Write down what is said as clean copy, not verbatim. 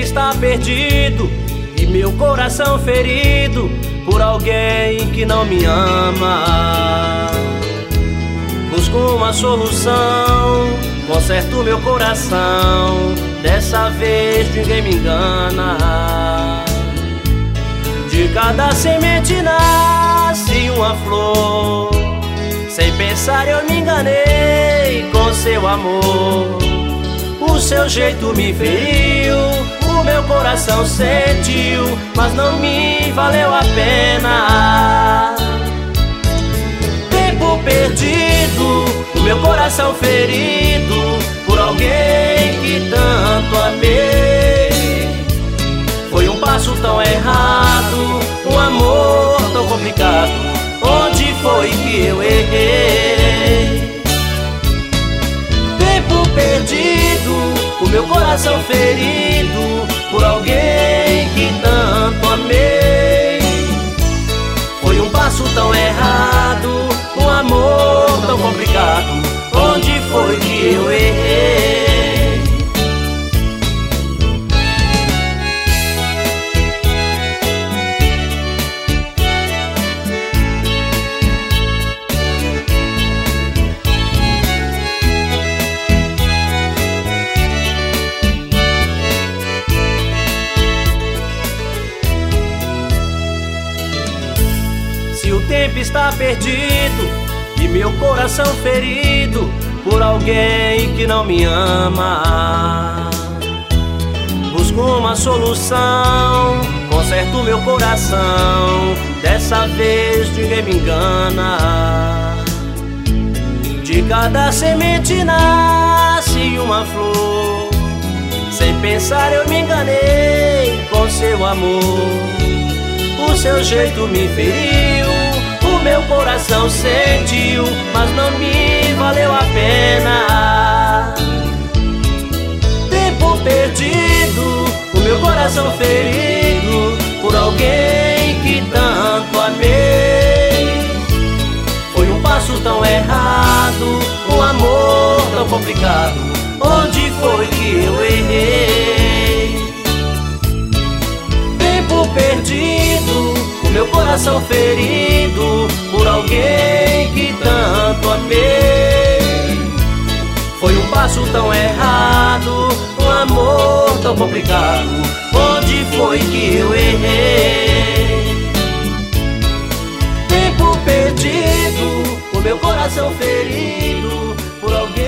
está perdido e meu coração ferido por alguém que não me ama. Busco uma solução, conserto meu coração, dessa vez ninguém me engana. De cada semente nasce uma flor, sem pensar eu me enganei com seu amor. O seu jeito me feriu, o meu coração sentiu, mas não me valeu a pena. Tempo perdido, o meu coração ferido por alguém que tanto amei. Foi um passo tão errado, um amor tão complicado. Onde foi que eu errei? Tempo perdido, o meu coração ferido por alguém que tanto amei. Foi um passo tão errado, um amor tão complicado. Onde foi que eu errei? Se o tempo está perdido e meu coração ferido por alguém que não me ama, busco uma solução, conserto meu coração, dessa vez ninguém me engana. De cada semente nasce uma flor, sem pensar eu me enganei com seu amor. O seu jeito me feriu, o meu coração sentiu, mas não me valeu a pena. Tempo perdido, o meu coração ferido por alguém que tanto amei. Foi um passo tão errado, um amor tão complicado. Onde foi que eu errei? Tempo perdido, o meu coração ferido por alguém que tanto amei. Foi um passo tão errado, um amor tão complicado. Onde foi que eu errei? Tempo perdido, o meu coração ferido por alguém